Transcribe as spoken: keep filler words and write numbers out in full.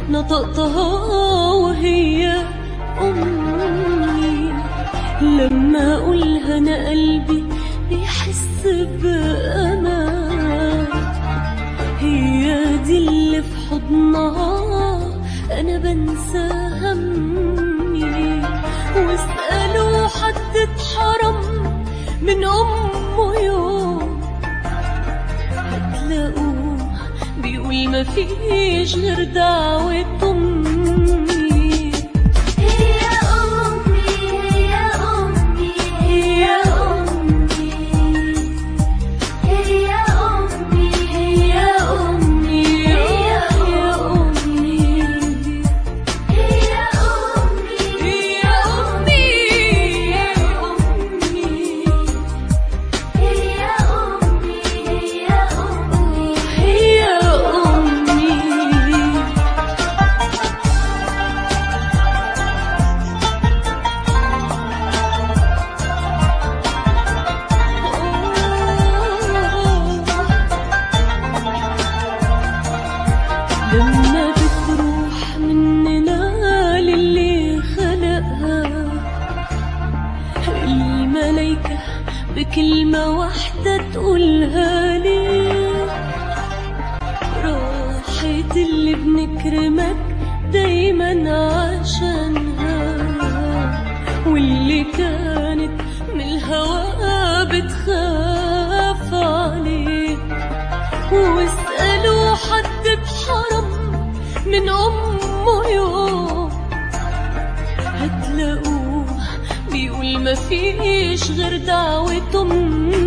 نطقتها وهي أمي. لما أقولها أنا قلبي بيحس بأمان، هي دي اللي في حضنها أنا بنسى همي. واسألوا حد اتحرم من أمه يوم، هتلاقوه بيقول مفيش غير دعوة أمي. هي أمي هي أمي هي أمي هي أمي هي أمي هي أمي هي أمي هي أمي هي أمي هي أمي هي أمي هي أمي. لما بتروح مننا للي خلقها الملايكة بكلمة واحدة تقولها لي، راحت اللي بنكرمك دايما عشانها، واللي كانت من الهوى بتخاف عليك. واسألوا حد اتحرم من أمه يوم، هتلاقوه بيقول مفيش غير دعوة أمي.